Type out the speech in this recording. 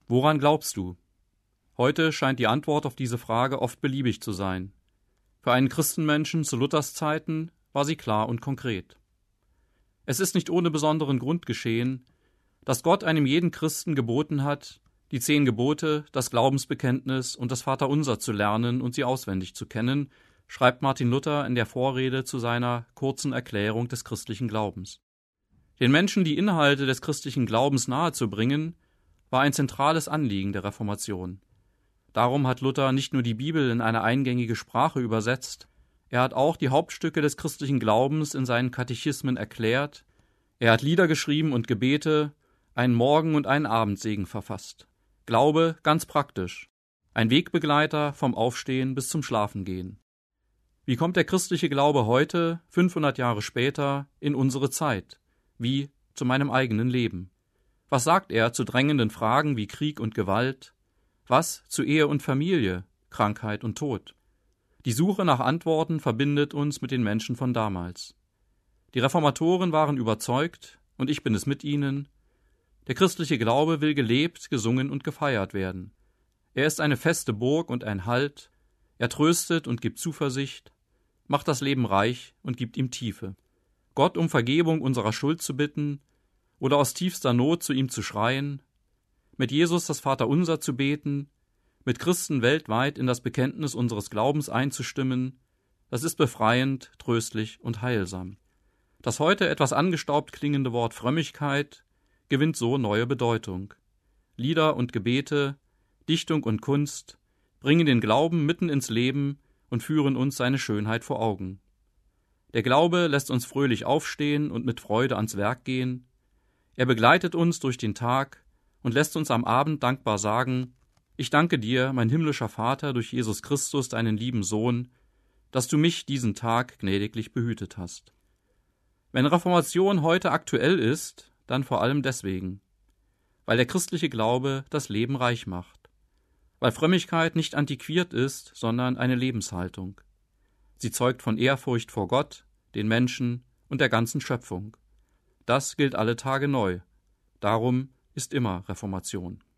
Woran glaubst du? Heute scheint die Antwort auf diese Frage oft beliebig zu sein. Für einen Christenmenschen zu Luthers Zeiten war sie klar und konkret. Es ist nicht ohne besonderen Grund geschehen, dass Gott einem jeden Christen geboten hat, die 10 Gebote, das Glaubensbekenntnis und das Vaterunser zu lernen und sie auswendig zu kennen, schreibt Martin Luther in der Vorrede zu seiner kurzen Erklärung des christlichen Glaubens. Den Menschen die Inhalte des christlichen Glaubens nahezubringen, war ein zentrales Anliegen der Reformation. Darum hat Luther nicht nur die Bibel in eine eingängige Sprache übersetzt, er hat auch die Hauptstücke des christlichen Glaubens in seinen Katechismen erklärt, er hat Lieder geschrieben und Gebete, einen Morgen- und einen Abendsegen verfasst. Glaube ganz praktisch, ein Wegbegleiter vom Aufstehen bis zum Schlafengehen. Wie kommt der christliche Glaube heute, 500 Jahre später, in unsere Zeit, wie zu meinem eigenen Leben? Was sagt er zu drängenden Fragen wie Krieg und Gewalt? Was zu Ehe und Familie, Krankheit und Tod? Die Suche nach Antworten verbindet uns mit den Menschen von damals. Die Reformatoren waren überzeugt, und ich bin es mit ihnen, der christliche Glaube will gelebt, gesungen und gefeiert werden. Er ist eine feste Burg und ein Halt, er tröstet und gibt Zuversicht, macht das Leben reich und gibt ihm Tiefe. Gott um Vergebung unserer Schuld zu bitten oder aus tiefster Not zu ihm zu schreien, mit Jesus das Vaterunser zu beten, mit Christen weltweit in das Bekenntnis unseres Glaubens einzustimmen, das ist befreiend, tröstlich und heilsam. Das heute etwas angestaubt klingende Wort Frömmigkeit gewinnt so neue Bedeutung. Lieder und Gebete, Dichtung und Kunst bringen den Glauben mitten ins Leben und führen uns seine Schönheit vor Augen. Der Glaube lässt uns fröhlich aufstehen und mit Freude ans Werk gehen. Er begleitet uns durch den Tag und lässt uns am Abend dankbar sagen: Ich danke dir, mein himmlischer Vater, durch Jesus Christus, deinen lieben Sohn, dass du mich diesen Tag gnädiglich behütet hast. Wenn Reformation heute aktuell ist, dann vor allem deswegen, weil der christliche Glaube das Leben reich macht, weil Frömmigkeit nicht antiquiert ist, sondern eine Lebenshaltung. Sie zeugt von Ehrfurcht vor Gott, den Menschen und der ganzen Schöpfung. Das gilt alle Tage neu. Darum ist immer Reformation.